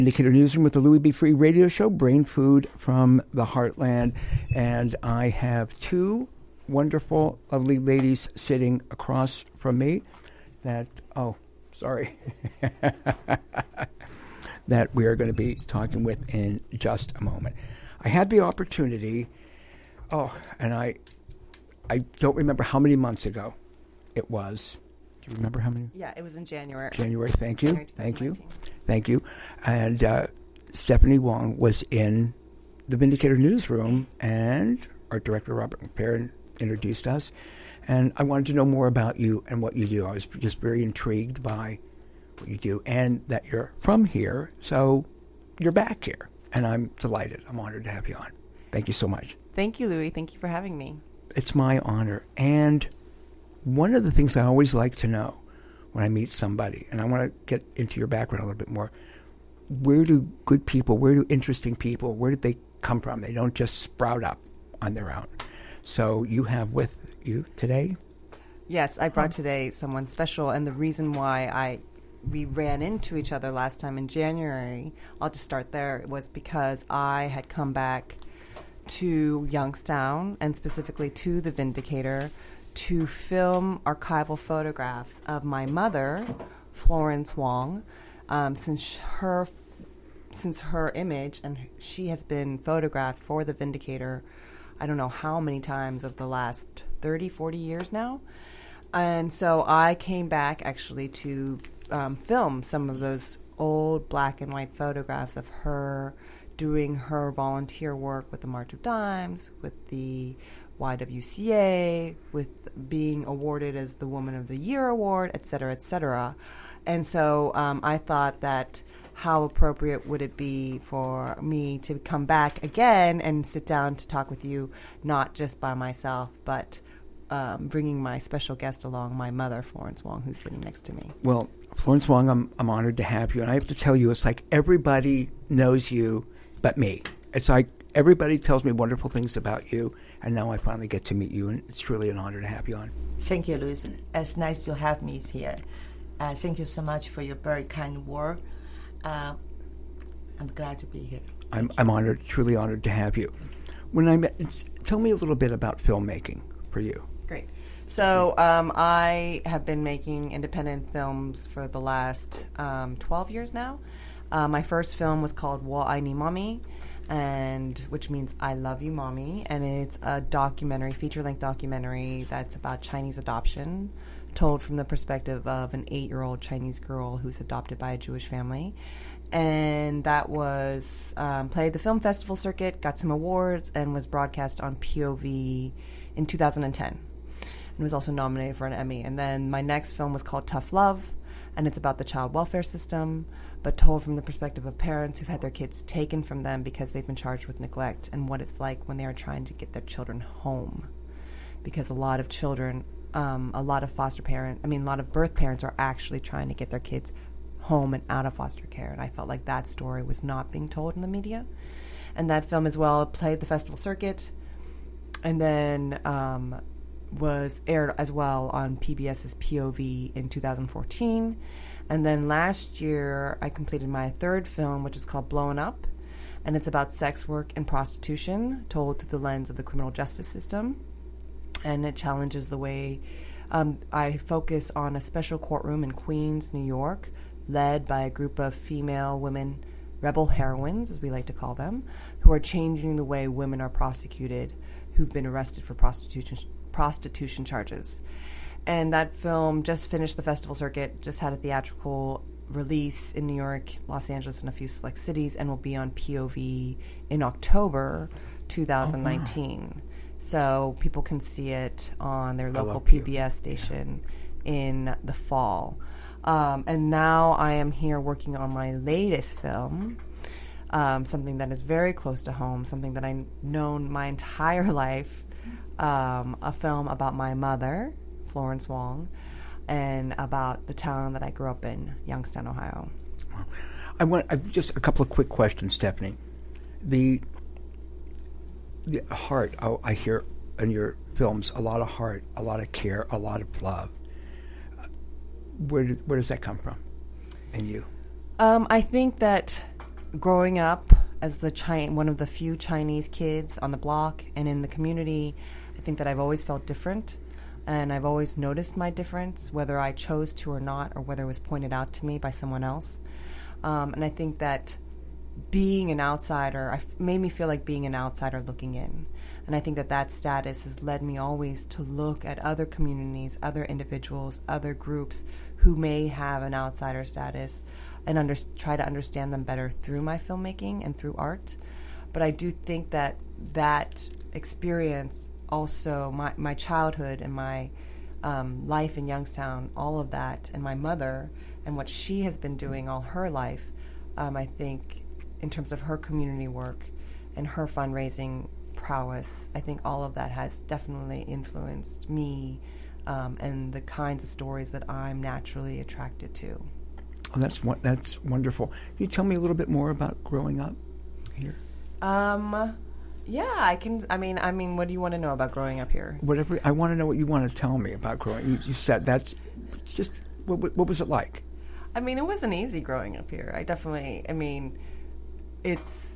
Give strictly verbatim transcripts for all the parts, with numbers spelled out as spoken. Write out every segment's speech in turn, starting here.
Indicator Newsroom with the Louis B. Free radio show, Brain Food from the Heartland. And I have two wonderful, lovely ladies sitting across from me that, oh, sorry, that we are going to be talking with in just a moment. I had the opportunity, oh, and I, I don't remember how many months ago it was. Do you remember how many? Yeah, it was in January. January, thank you. January thank you. Thank you. And uh, Stephanie Wong was in the Vindicator newsroom, and our director, Robert McParron, introduced us. And I wanted to know more about you and what you do. I was just very intrigued by what you do and that you're from here, so you're back here. And I'm delighted. I'm honored to have you on. Thank you so much. Thank you, Louis. Thank you for having me. It's my honor. And one of the things I always like to know when I meet somebody, and I want to get into your background a little bit more, where do good people, where do interesting people, where did they come from? They don't just sprout up on their own. So you have with you today? Yes, I brought today someone special, and the reason why I we ran into each other last time in January, I'll just start there, was because I had come back to Youngstown, and specifically to the Vindicator, to film archival photographs of my mother, Florence Wong, um, since her since her image, and she has been photographed for the Vindicator, I don't know how many times over the last thirty, forty years now. And so I came back actually to um, film some of those old black and white photographs of her doing her volunteer work with the March of Dimes, with the Y W C A, with being awarded as the Woman of the Year award, et cetera, et cetera. And so um, I thought that how appropriate would it be for me to come back again and sit down to talk with you, not just by myself, but um, bringing my special guest along, my mother, Florence Wong, who's sitting next to me. Well, Florence Wong, I'm, I'm honored to have you. And I have to tell you, it's like everybody knows you but me. It's like everybody tells me wonderful things about you, and now I finally get to meet you, and it's truly an honor to have you on. Thank you, Louis. It's nice to have me here. Uh, thank you so much for your very kind word. Uh, I'm glad to be here. I'm, I'm honored, truly honored to have you. When I met, tell me a little bit about filmmaking for you. Great. So um, I have been making independent films for the last um, twelve years now. Uh, my first film was called Wo Ai Ni Mommy, and which means I love you, mommy, and it's a documentary, feature-length documentary that's about Chinese adoption, told from the perspective of an eight-year-old Chinese girl who's adopted by a Jewish family. And that was um, played the film festival circuit, got some awards, and was broadcast on P O V in two thousand ten, and was also nominated for an Emmy. And then my next film was called Tough Love, and it's about the child welfare system, but told from the perspective of parents who've had their kids taken from them because they've been charged with neglect, and what it's like when they are trying to get their children home. Because a lot of children, um, a lot of foster parents, I mean, a lot of birth parents are actually trying to get their kids home and out of foster care, and I felt like that story was not being told in the media. And that film as well played the festival circuit, and then um, was aired as well on PBS's P O V in two thousand fourteen. And then last year, I completed my third film, which is called Blown Up, and it's about sex work and prostitution, told through the lens of the criminal justice system. And it challenges the way um, I focus on a special courtroom in Queens, New York, led by a group of female women, rebel heroines, as we like to call them, who are changing the way women are prosecuted who've been arrested for prostitution prostitution charges. And that film just finished the festival circuit, just had a theatrical release in New York, Los Angeles, and a few select cities, and will be on P O V in October twenty nineteen. Oh, wow. So people can see it on their local P B S station in the fall. Um, and now I am here working on my latest film, um, something that is very close to home, something that I've known my entire life, um, a film about my mother, Florence Wong, and about the town that I grew up in, Youngstown, Ohio. I want I, just a couple of quick questions, Stephanie. The, the heart, I, I hear in your films a lot of heart, a lot of care, a lot of love. Where did, where does that come from in you? Um, I think that growing up as the Chi- one of the few Chinese kids on the block and in the community, I think that I've always felt different, and I've always noticed my difference, whether I chose to or not, or whether it was pointed out to me by someone else. Um, and I think that being an outsider I f- made me feel like being an outsider looking in. And I think that that status has led me always to look at other communities, other individuals, other groups who may have an outsider status, and under- try to understand them better through my filmmaking and through art. But I do think that that experience also, my, my childhood and my um, life in Youngstown, all of that, and my mother and what she has been doing all her life, um, I think in terms of her community work and her fundraising prowess, I think all of that has definitely influenced me um, and the kinds of stories that I'm naturally attracted to. Oh, that's one, that's wonderful. Can you tell me a little bit more about growing up here? Um, yeah, I can. I mean, I mean, what do you want to know about growing up here? Whatever. I want to know what you want to tell me about growing. You, you said that's just what, what was it like? I mean, it wasn't easy growing up here. I definitely. I mean, it's.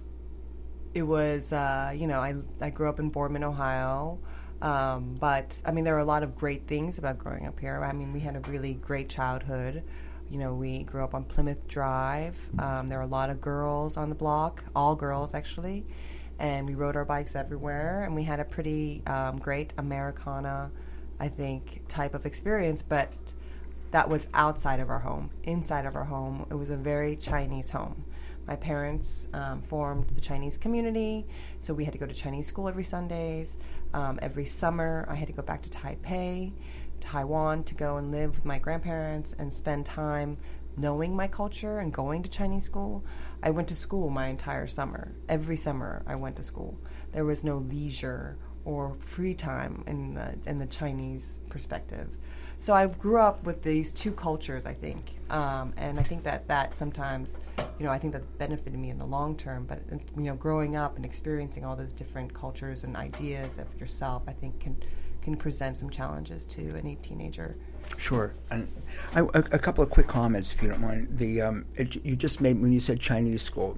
It was. Uh, you know, I I grew up in Boardman, Ohio. Um, but I mean, there are a lot of great things about growing up here. I mean, we had a really great childhood. You know, we grew up on Plymouth Drive. Um, there were a lot of girls on the block, all girls actually, and we rode our bikes everywhere. And we had a pretty um, great Americana, I think, type of experience. But that was outside of our home. Inside of our home, it was a very Chinese home. My parents um, formed the Chinese community, so we had to go to Chinese school every Sundays. Um, every summer, I had to go back to Taipei, Taiwan, to go and live with my grandparents and spend time knowing my culture and going to Chinese school. I went to school my entire summer. Every summer, I went to school. There was no leisure or free time in the in the Chinese perspective. So I grew up with these two cultures, I think, um, and I think that that sometimes, you know, I think that benefited me in the long term. But you know, growing up and experiencing all those different cultures and ideas of yourself, I think can can present some challenges to any teenager. Sure. And I, a, a couple of quick comments, if you don't mind. The um, it, you just made when you said Chinese school,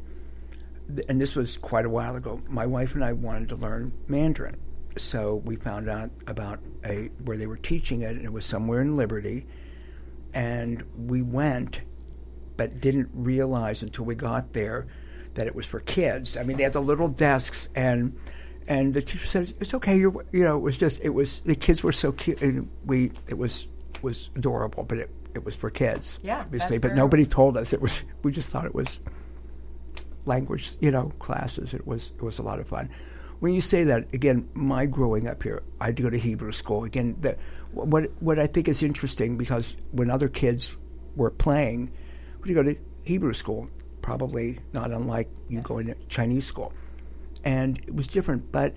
and this was quite a while ago. My wife and I wanted to learn Mandarin. So we found out about a where they were teaching it, and it was somewhere in Liberty. And we went, but didn't realize until we got there that it was for kids. I mean, they had the little desks, and and the teacher said, "It's okay." You're, you know, it was just it was the kids were so cute. And we it was was adorable, but it, it was for kids, yeah, obviously. But fair. nobody told us it was. We just thought it was language, you know, classes. It was it was a lot of fun. When you say that, again, my growing up here, I had to go to Hebrew school. Again, the, what what I think is interesting, because when other kids were playing, when you go to Hebrew school, probably not unlike you yes. going to Chinese school. And it was different, but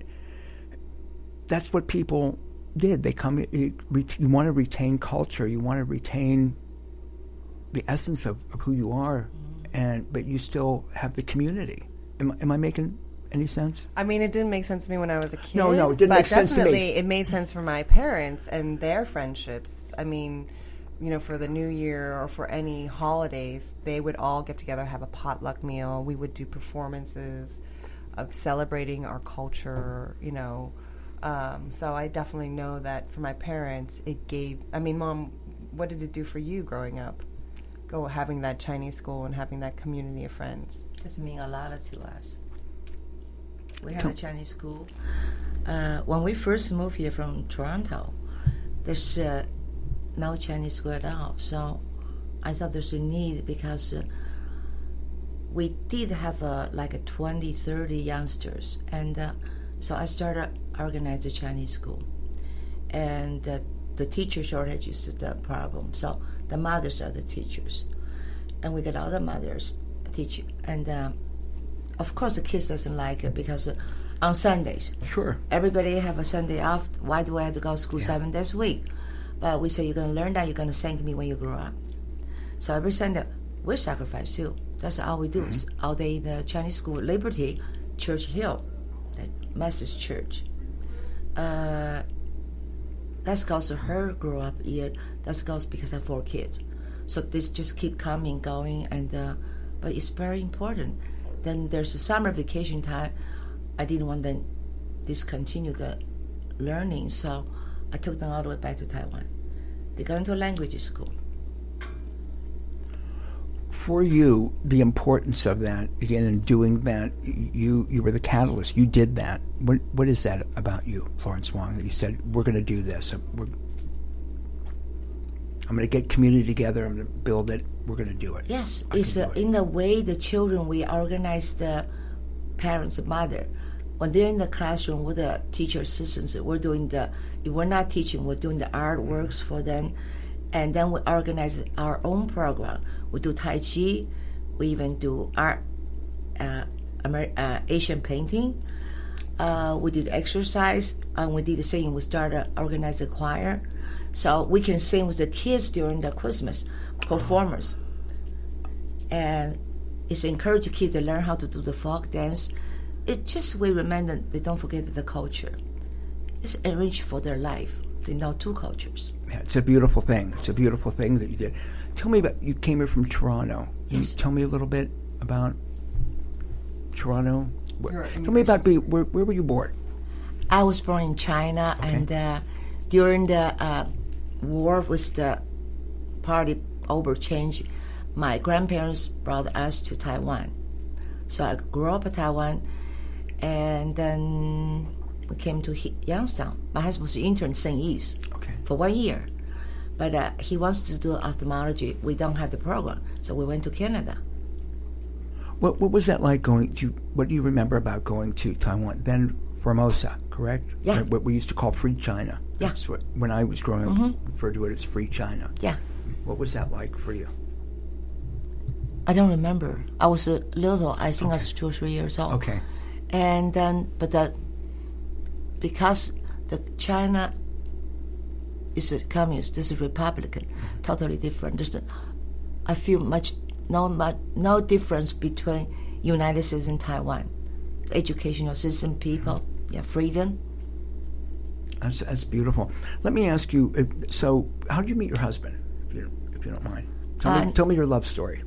that's what people did. They come, you, you want to retain culture, you want to retain the essence of, of who you are, mm. and but you still have the community. Am, am I making any sense? I mean, it didn't make sense to me when I was a kid. No, no, it didn't but make sense to me. definitely it made sense for my parents and their friendships. I mean, you know, for the New Year or for any holidays, they would all get together, have a potluck meal. We would do performances of celebrating our culture, you know. Um, so I definitely know that for my parents, it gave... I mean, Mom, what did it do for you growing up? Go having that Chinese school and having that community of friends. This means a lot to us. We have a Chinese school. Uh, when we first moved here from Toronto, there's uh, no Chinese school at all. So I thought there's a need, because uh, we did have uh, like a twenty, thirty youngsters. And uh, so I started organize a Chinese school. And uh, the teacher shortage is the problem. So the mothers are the teachers. And we got all the mothers teach. And um, of course, the kids doesn't like it, because uh, on Sundays, sure, everybody have a Sunday off. Why do I have to go to school yeah. seven days a week? But we say, you're going to learn that. You're going to thank me when you grow up. So every Sunday, we sacrifice too. That's all we do. Mm-hmm. All day in the Chinese school, Liberty, Church Hill, the Methodist Church. Uh, that's because of her grow up year. That's because because I have four kids. So this just keep coming, going, and uh, but it's very important. then there's a summer vacation time. I didn't want them discontinue the learning, so I took them all the way back to Taiwan. They got into a language school. For you, the importance of that, again, in doing that, you you were the catalyst. You did that. What What is that about you, Florence Wong, that you said, we're going to do this? We're, I'm going to get community together. I'm going to build it. We're going to do it. Yes, I it's can uh, do it. in the way the children, we organize the parents, the mother. When they're in the classroom with the teacher assistants, we're doing the, if we're not teaching, we're doing the artworks for them. And then we organize our own program. We do Tai Chi. We even do art, uh, Amer- uh, Asian painting. Uh, we did exercise. And we did the singing. We started organize a choir. So we can sing with the kids during the Christmas performers. And it's encourage the kids to learn how to do the folk dance. It's just we remind them they don't forget the culture. It's enriched for their life. They know two cultures. Yeah, it's a beautiful thing. It's a beautiful thing that you did. Tell me about, you came here from Toronto. Can Yes. you tell me a little bit about Toronto? Where, Your tell me about, be, where, where were you born? I was born in China, Okay. and uh, during the uh, war with the party over change, my grandparents brought us to Taiwan. So I grew up in Taiwan, and then we came to He- Youngstown. My husband was an intern in Saint East Okay. for one year. But uh, he wants to do ophthalmology. We don't have the program, so we went to Canada. What What was that like going to, what do you remember about going to Taiwan? Then Formosa, correct? Yeah. Or what we used to call Free China. Yeah. That's what, when I was growing up, Mhm. we referred to it as Free China. Yeah, What was that like for you? I don't remember. I was a little. I think I was two or three years old. Okay. And then, but the because the China is a communist, this is Republican, totally different. There's the, I feel much no much, no difference between United States and Taiwan. The educational system, people, yeah, freedom. That's, that's beautiful. Let me ask you, uh, so how did you meet your husband, if you, if you don't mind? Tell, Uh, me, tell me your love story.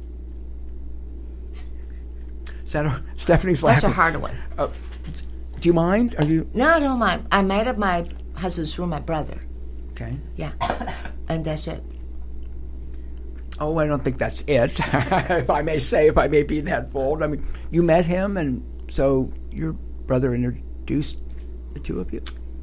Is that a, Stephanie's That's laughing. a hard one. Uh, do you mind? Are you, No, I don't mind. I met my husband through my brother. okay. Yeah, and that's it. Oh, I don't think that's it, if I may say, if I may be that bold. I mean, you met him, and so your brother introduced the two of you?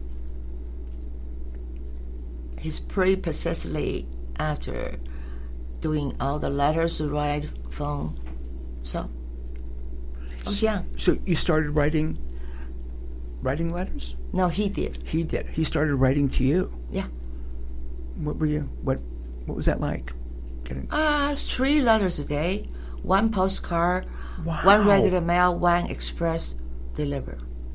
He's pretty persistently after doing all the letters to write phone. So, I was young. So you started writing, writing letters? No, he did. He did. He started writing to you. Yeah. What were you, what, what was that like? Getting, Uh, three letters a day, one postcard, Wow. one regular mail, one express deliver.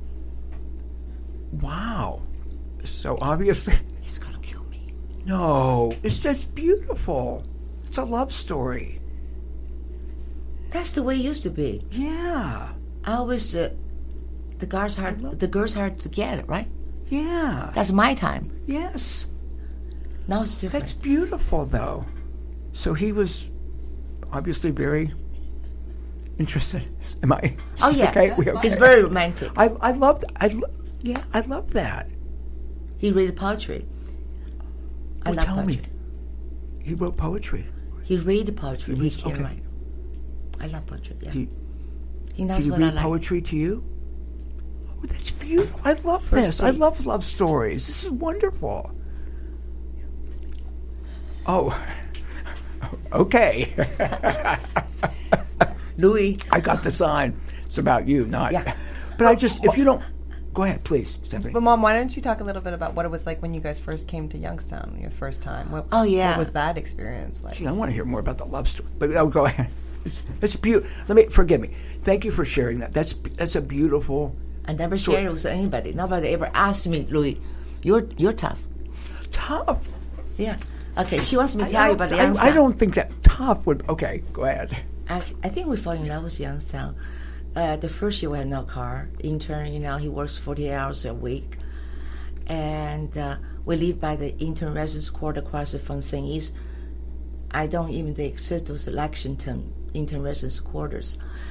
wow. So obviously, He's gonna kill me. no, it's just beautiful. It's a love story. That's the way it used to be. Yeah, I always, uh, the girls hard, love- the girls hard to get it, right? yeah, That's my time. yes. Now it's different. That's beautiful, though. So he was obviously very interested. Am I? Oh yeah, Okay, we okay. he's very romantic. I I loved. I lo- yeah, I love that. He read poetry. I Well, love tell poetry. me. He wrote poetry. He read poetry. He He, reads- can okay. write. I love poetry. Yeah. Do you, He knows do you what read I like. poetry to you? Oh, that's beautiful. I love First this. I date. love love stories. This is wonderful. Oh, okay. Louis. I got the sign. It's about you, not. Yeah. But I just, if you don't, go ahead, please, Stephanie. But Mom, why don't you talk a little bit about what it was like when you guys first came to Youngstown, your first time? What, Oh, yeah. What was that experience like? Gee, I want to hear more about the love story. But oh, go ahead. It's, it's beautiful. Let me forgive me. Thank you for sharing that. That's that's a beautiful. I never So- shared it with anybody. Nobody ever asked me, Louis, you're you're tough. Tough. Yeah. Okay, she wants me to I, tell you I about the don't- I, Youngstown. I don't think that tough would. Okay, go ahead. I, I think we fell in love with Youngstown. Uh, the first year we had no car. Intern, you know, he works forty hours a week. And uh, we live by the intern residence quarter across from Saint East. I don't even exist those Lexington intern residence quarters.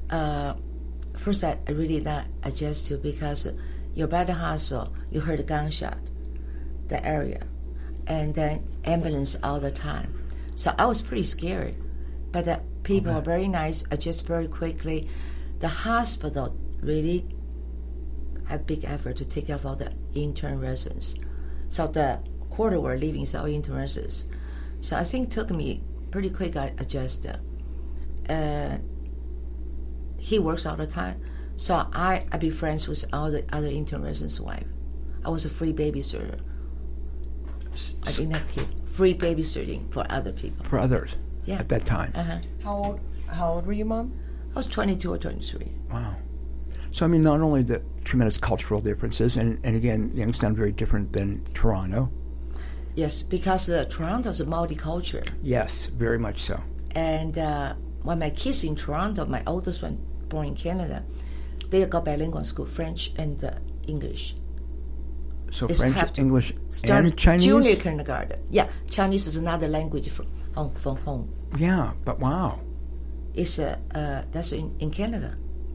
uh, first I, I really not adjust to because you're by the hospital, you heard a gunshot, the area, and then ambulance all the time. So I was pretty scared, but the people Okay. are very nice, adjust very quickly. The hospital really have big effort to take care of all the intern residents. So the quarter we're leaving is all intern residents. So I think it took me pretty quick I adjust. Uh, he works all the time. So I, I be friends with all the other intern residents' wife. I was a free babysitter. I didn't have kids. Free babysitting for other people. For others Yeah. at that time. Uh-huh. How old? How old were you, Mom? I was twenty-two or twenty-three. Wow. So, I mean, not only the tremendous cultural differences, and, and again, Youngstown very different than Toronto. Yes, because uh, Toronto is a multicultural. Yes, very much so. And uh, when my kids in Toronto, my oldest one born in Canada, they go bilingual school, French and uh, English. So It's French, have to English, Start and Chinese? junior kindergarten. Yeah, Chinese is another language from home. From home. Yeah, but wow. It's uh, uh, that's in, in Canada.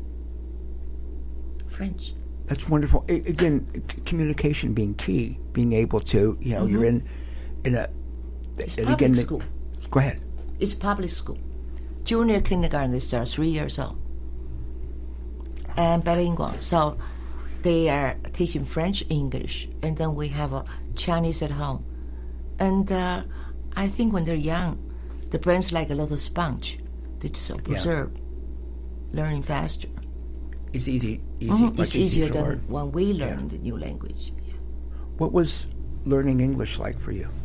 French. That's wonderful. A- again, c- communication being key, being able to, you know, you're in in a... It's and public again, the- school. Go ahead. It's public school. Junior kindergarten, they start three years old. And bilingual. So they are teaching French, English, and then we have a Chinese at home. And uh, I think when they're young, the brain's like a little sponge. They just observe, learning faster. It's easy, easy, Mhm. much It's easier to than learn. when we learn Yeah. the new language. What was learning English like for you?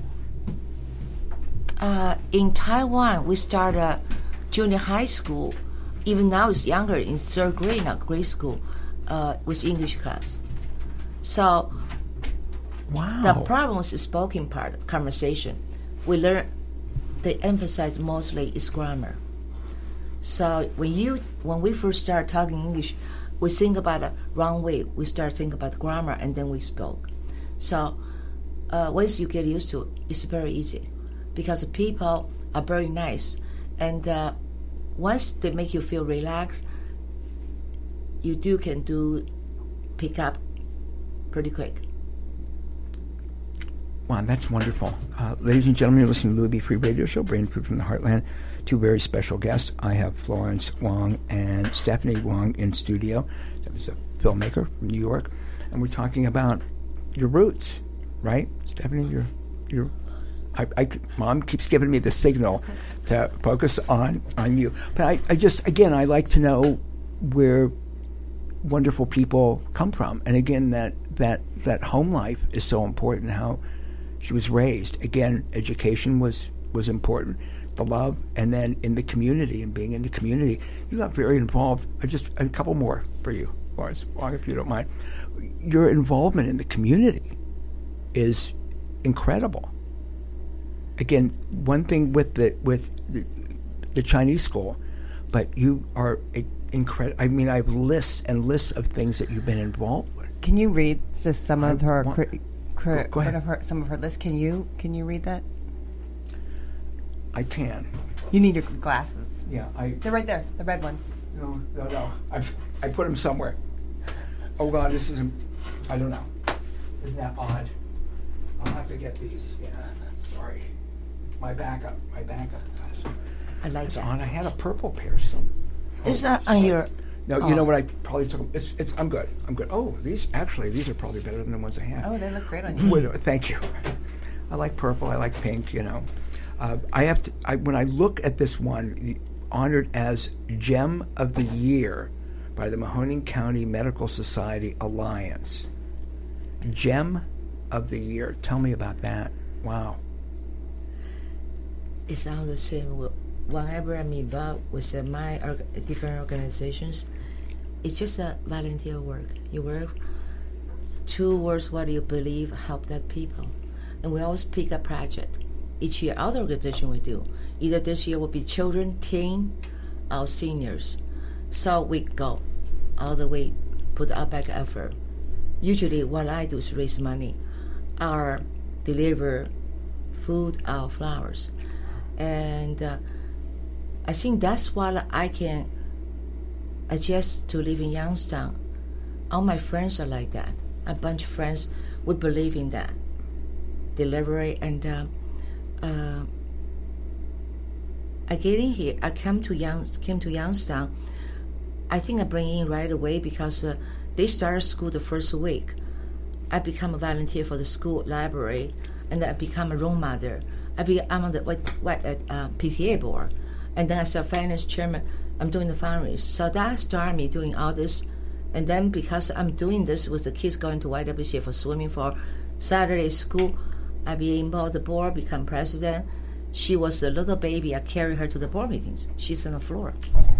Uh, in Taiwan, we start a junior high school. Even now, it's younger in third grade, not grade school, uh, with English class. So Wow. the problem is the spoken part, conversation. We learn, they emphasize mostly is grammar. So when you, when we first start talking English, we think about the wrong way. We start thinking about grammar, and then we spoke. So uh, once you get used to it, it's very easy, because the people are very nice, and uh, once they make you feel relaxed, you do can do pick up pretty quick. Wow, that's wonderful. Uh, ladies and gentlemen, you're listening to Louis B. Free Radio Show, Brain Food from the Heartland. Two very special guests. I have Florence Wong and Stephanie Wong in studio. Stephanie's a filmmaker from New York. And we're talking about your roots, right? Stephanie, you're... you're I, I, Mom keeps giving me the signal to focus on, on you. But I, I just, again, I like to know where wonderful people come from. And again, that, that, that home life is so important, how she was raised. Again, education was, was important, the love, and then in the community and being in the community. You got very involved. I just, a couple more for you, Lawrence, if you don't mind. Your involvement in the community is incredible. Again, one thing with the with the, the Chinese school, but you are incredible. I mean, I have lists and lists of things that you've been involved with. Can you read just some of I her, want- cri- cri- Go- go ahead. one of her some of her list? Can you can you read that? I can. You need your glasses. Yeah, I. They're right there, the red ones. No, no, no. I I put them somewhere. Oh God, this isn't. I don't know. Isn't that odd? I'll have to get these. Yeah, sorry. My backup. My backup. I like It's that. on. I had a purple pair. Some. It's Oh, not sorry. on your. No, Oh. you know what? I probably took them. It's, it's. I'm good. I'm good. Oh, these actually these are probably better than the ones I had. Oh, they look great on you. Wait, thank you. I like purple. I like pink. You know, uh, I have to. I, when I look at this one, honored as Gem of the Year by the Mahoning County Medical Society Alliance. Gem of the Year. Tell me about that. Wow. It's all the same. Wh- Whenever I'm involved with uh, my org- different organizations, it's just a volunteer work. You work towards what you believe help that people. And we always pick a project. Each year, other organization we do. Either this year will be children, teen, or seniors. So we go all the way, put our back effort. Usually what I do is raise money or deliver food or flowers. And uh, I think that's what I can I just to live in Youngstown. All my friends are like that. A bunch of friends would believe in that delivery, and uh, uh, I get in here. I came to Young came to Youngstown. I think I bring in right away because uh, they started school the first week. I become a volunteer for the school library, and I become a role model. I be I'm on the what what uh, P T A board, and then as a finance chairman, I'm doing the fundraising. So that started me doing all this. And then because I'm doing this with the kids going to Y W C A for swimming for Saturday school, I be involved in the board, become president. She was a little baby. I carry her to the board meetings. She's on the floor.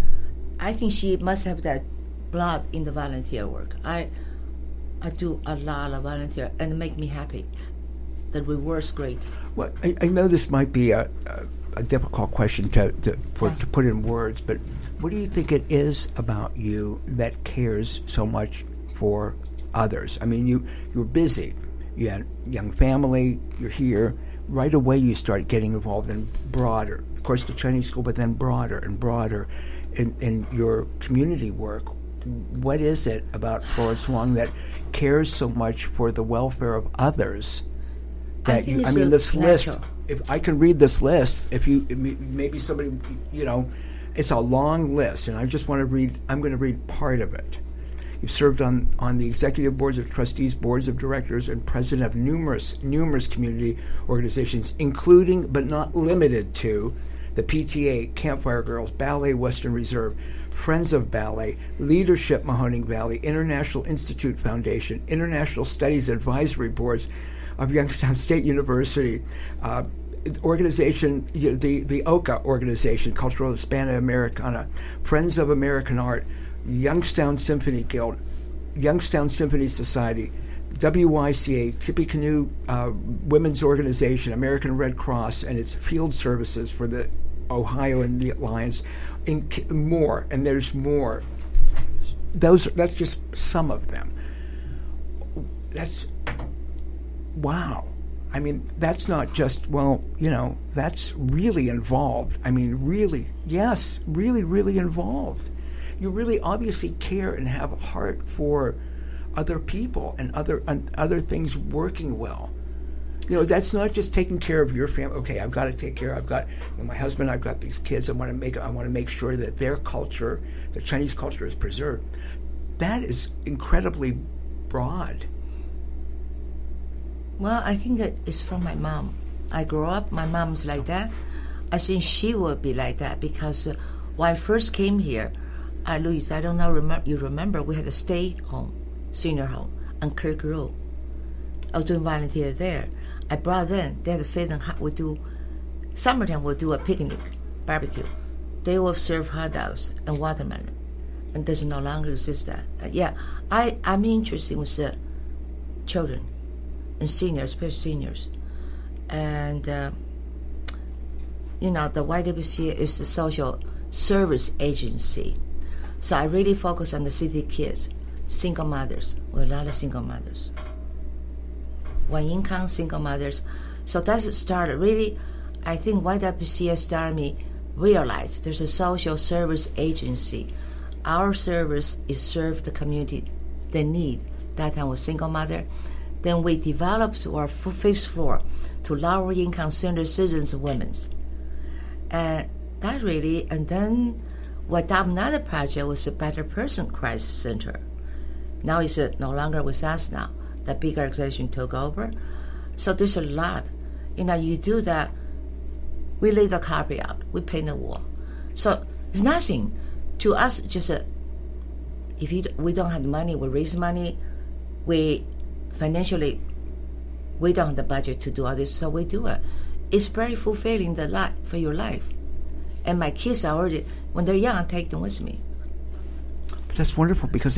I think she must have that blood in the volunteer work. I I do a lot of volunteer, and it make me happy. The reward's great. Well, I, I know this might be a, a, a difficult question to to, for, yeah. to put in words, but what do you think it is about you that cares so much for others? I mean, you, you're busy. You had a young family. You're here. Right away you start getting involved in broader, of course, the Chinese school, but then broader and broader in, in your community work. What is it about Florence Wong that cares so much for the welfare of others? That I, think you, it's I mean, this natural. list, if I can read this list, if you, maybe somebody, you know, it's a long list, and I just want to read, I'm going to read part of it. You've served on, on the executive boards of trustees, boards of directors, and president of numerous, numerous community organizations, including but not limited to the P T A, Campfire Girls, Ballet Western Reserve, Friends of Ballet, Leadership Mahoning Valley, International Institute Foundation, International Studies Advisory Boards of Youngstown State University, uh, organization, you know, the, the O C A organization, Cultural Hispano Americana, Friends of American Art, Youngstown Symphony Guild, Youngstown Symphony Society, W Y C A, Tippecanoe uh, Women's Organization, American Red Cross, and its field services for the Ohio and the Alliance, and more, and there's more. Those that's just some of them. That's wow. I mean, that's not just, well, you know, that's really involved. I mean, really, yes, really, really involved. You really obviously care and have a heart for other people and other and other things working well. You know, that's not just taking care of your family. Okay, I've got to take care. I've got you know, my husband. I've got these kids. I want to make. I want to make sure that their culture, the Chinese culture, is preserved. That is incredibly broad. Well, I think that it's from my mom. I grew up, my mom's like that. I think she would be like that because uh, when I first came here, uh, Louise, I don't know, remember, you remember, we had a state home, senior home on Kirk Road. I was doing volunteer there. I brought them, they had a faith and we do, summertime we'll do a picnic, barbecue. They will serve hot dogs and watermelon. And there's no longer exist that. Uh, yeah, I, I'm interested with uh, children. And seniors, especially seniors. And, uh, you know, the Y W C A is the social service agency. So I really focus on the city kids, single mothers, with a lot of single mothers. One income, single mothers. So that's started. Really, I think Y W C A started me realize there's a social service agency. Our service is serve the community, the need. That time was single mother. Then we developed our fifth floor to lower income senior citizens women. And that really, and then we adopted another project was a Better Person Crisis Center. Now it's uh, no longer with us now. The bigger organization took over. So there's a lot. You know, you do that, we lay the carpet out, we paint the wall. So it's nothing. To us, just a, if you, we don't have money, we raise money, we financially, we don't have the budget to do all this, so we do it. It's very fulfilling the life for your life. And my kids are already, when they're young, I take them with me. But that's wonderful because